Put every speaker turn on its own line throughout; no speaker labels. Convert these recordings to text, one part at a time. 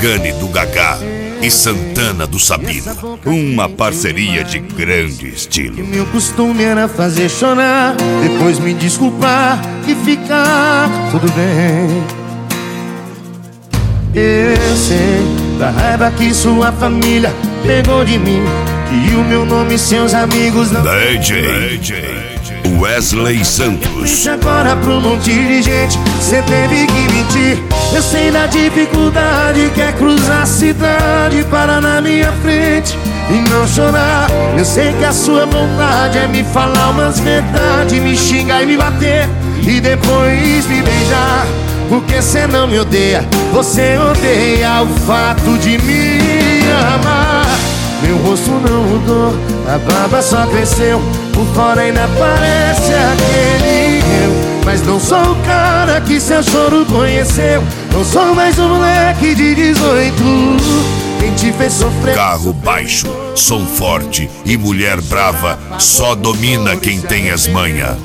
Pagani do Gagá e Santana do Sabino. Uma parceria de grande estilo.
Meu costume era fazer chorar, depois me desculpar e ficar tudo bem. Eu sei da raiva que sua família pegou de mim, que o meu nome e seus amigos não...
DJ Wesley Santos.
Agora pro monte de gente cê teve que mentir. Eu sei da dificuldade que é cruzar a cidade, parar na minha frente e não chorar. Eu sei que a sua vontade é me falar umas verdades, me xingar e me bater e depois me beijar. Porque cê não me odeia, você odeia o fato de me amar. Meu rosto não mudou, a barba só cresceu, por fora ainda parece aquele eu. Mas não sou o cara que seu choro conheceu, não sou mais um moleque de 18. Quem te fez sofrer...
Carro baixo, som forte e mulher brava, só domina quem tem as manhas.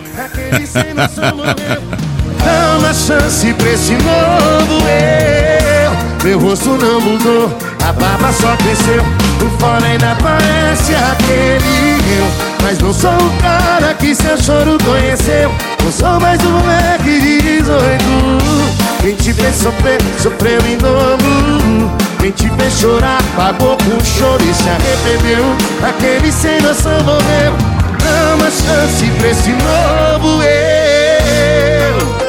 Dá uma chance pra esse novo eu. Meu rosto não mudou, a barba só cresceu, por fora ainda parece aquele eu. Mas não sou o cara que seu choro conheceu, não sou mais um moleque de 18. Quem te fez sofrer, sofreu em dobro. Quem te fez chorar, pagou com choro e se arrependeu. Aquele sem noção morreu. Dá uma chance pra esse novo eu.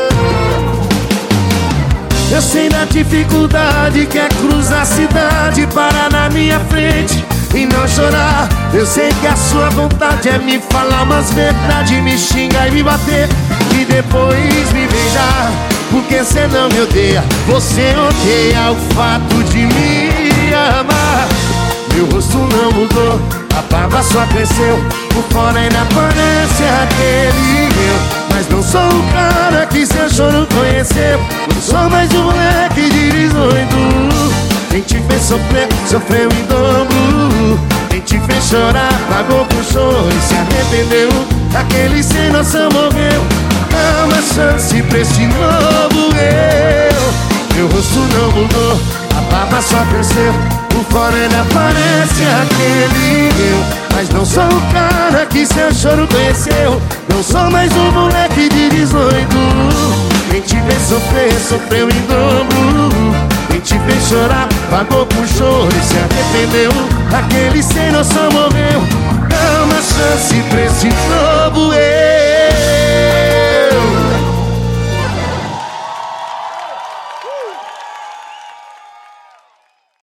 Eu sei da dificuldade que é cruzar a cidade, parar na minha frente e não chorar. Eu sei que a sua vontade é me falar umas verdades, me xingar e me bater e depois me beijar. Porque cê não me odeia, você odeia o fato de me amar. Meu rosto não mudou, a barba só cresceu, por fora ainda parece aquele eu. Mas não sou o cara que seu choro conheceu, não sou mais um moleque de 18. Quem te fez sofrer, sofreu em dobro. Quem te fez chorar, pagou com choro e se arrependeu. Aquele sem noção morreu. Dá uma chance pra esse novo eu. Meu rosto não mudou, a barba só cresceu, por fora ainda parece aquele eu. Mas não sou o cara que seu choro conheceu, não sou mais um moleque de 18. Quem te fez sofrer, sofreu em dobro. Quem te fez chorar, pagou com choro e se arrependeu. Aquele sem noção morreu. Dá uma chance pra esse novo eu.